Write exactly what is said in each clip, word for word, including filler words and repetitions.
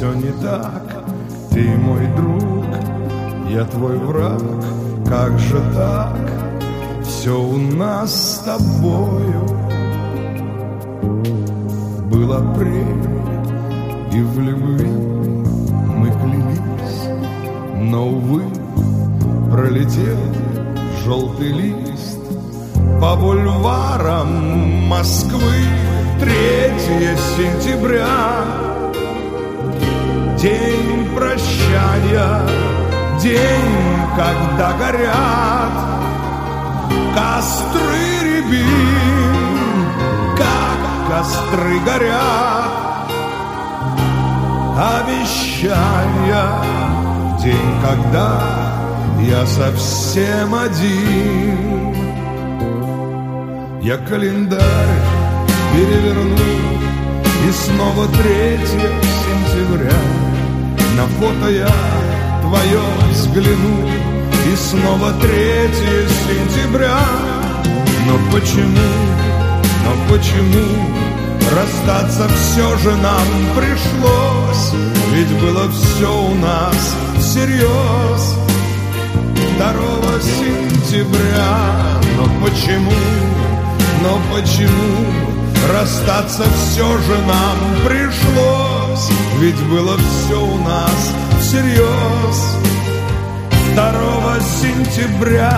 все не так. Ты мой друг, я твой враг. Как же так? Все у нас с тобою. Был апрель, и в любви мы клялись, но, увы, пролетел желтый лист по бульварам Москвы. Третье сентября, день прощания, день, когда горят костры рябин, как костры горят обещания. День, когда я совсем один. Я календарь переверну, и снова третье сентября. На фото я твое взгляну, и снова третье сентября. Но почему, но почему расстаться все же нам пришлось? Ведь было все у нас всерьез. Второго сентября. Но почему, но почему расстаться все же нам пришлось? Ведь было все у нас всерьез. Второго сентября.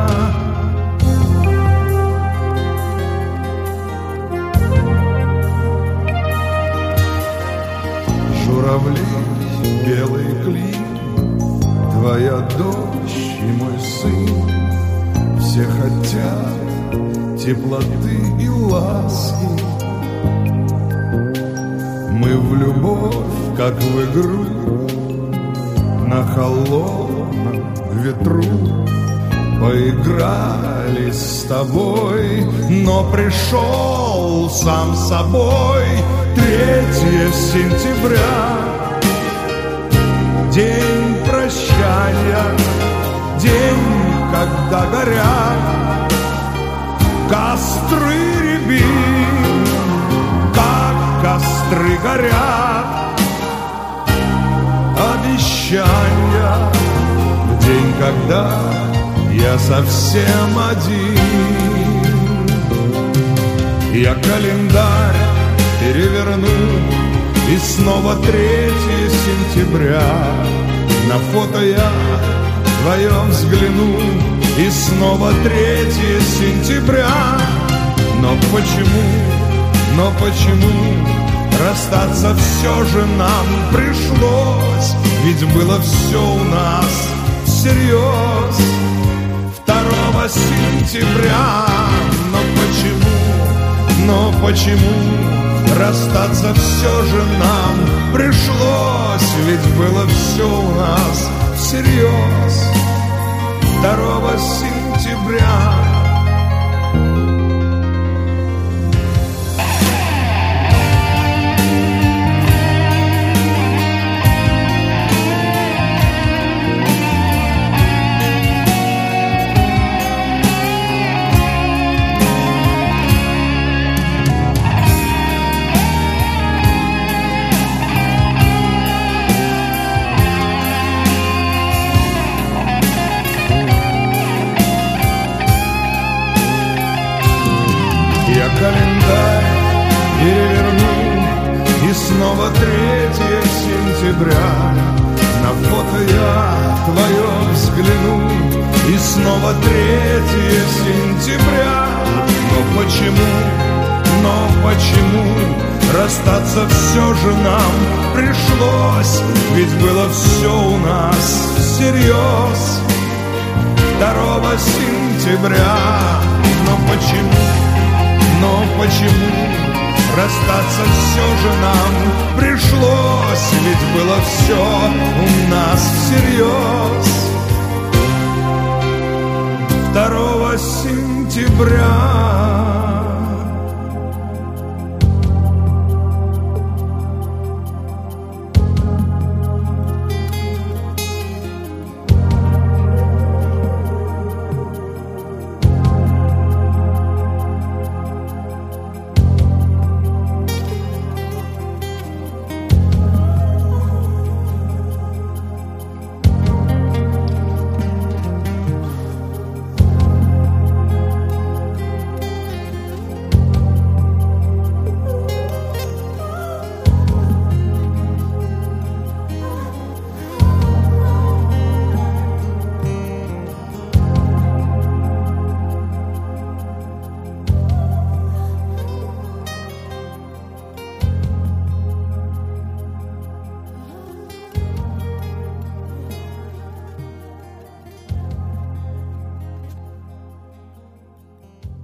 Журавли, белый клин, твоя дочь и мой сын. Все хотят теплоты и ласки. Мы в любовь, как в игру, на холодном ветру поиграли с тобой, но пришел сам собой третье сентября. День прощания, день, когда горят костры рябин, как костры горят обещания. День, когда я совсем один. Я календарь переверну, и снова третье сентября. На фото я вдвоем взгляну, и снова третье сентября. Но почему, но почему расстаться все же нам пришлось? Ведь было все у нас всерьез. Второго сентября. Но почему, но почему расстаться все же нам пришлось? Ведь было все у нас всерьез. Второго сентября. Календарь переверну, и снова третье сентября. На фото я твое взгляну, и снова третье сентября. Но почему, но почему расстаться все же нам пришлось? Ведь было все у нас всерьез. Второго сентября. Но почему, но почему расстаться все же нам пришлось? Ведь было все у нас всерьез. Второго сентября.